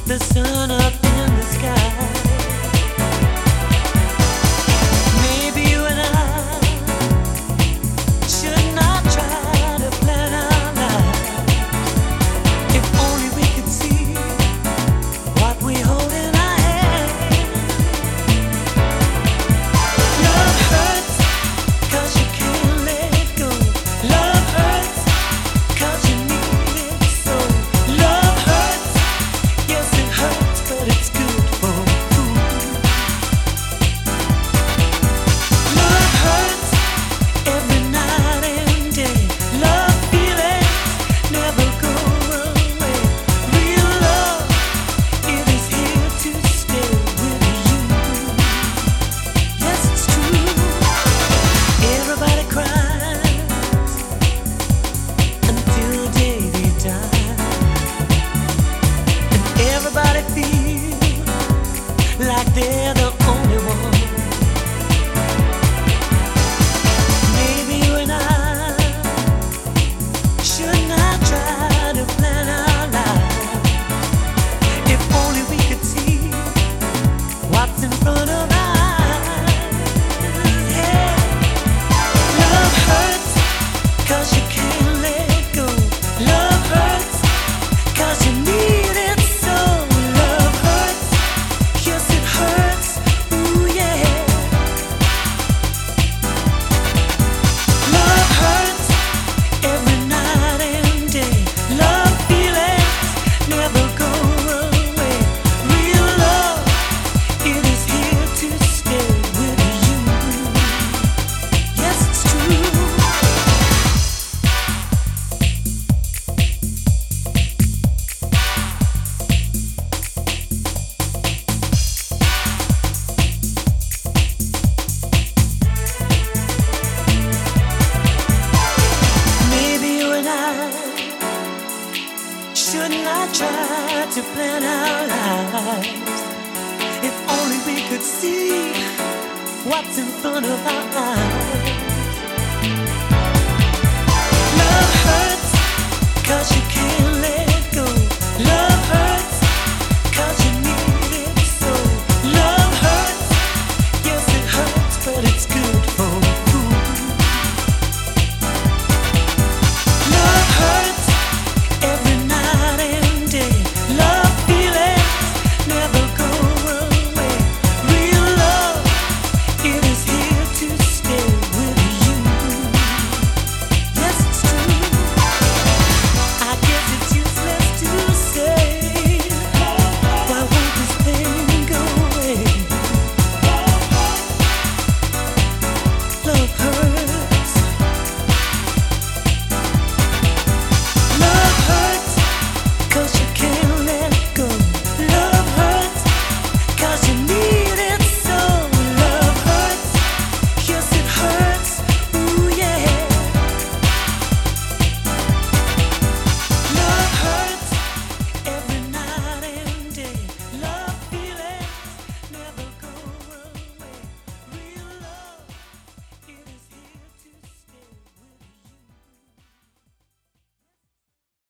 the sun up in the sky. Maybe you and I should not try to plan our lives. If only we could see what we hold in our hands. Love hurts 'cause you can't let go. Love hurts 'cause you need it so. Love hurts, yes it hurts, but it's good for food. Love hurts every night and day. Love feelings never go away. Real love, it is here to stay with you. Yes, it's true. Everybody cries until the day they die, and everybody feels like they're the only one. Maybe you and I should not try to plan our lives. If only we could see what's in front of our eyes. Yeah. Love hurts 'cause you can't let go. Love hurts 'cause you need it so. Love hurts, yes it hurts, ooh yeah. Love hurts every night and day. Love feelings never go away. Real love, it is here to stay with you. Yes, it's true. Maybe you and I should not try to plan our lives. If only we could see what's in front of our eyes. Love hurts 'cause you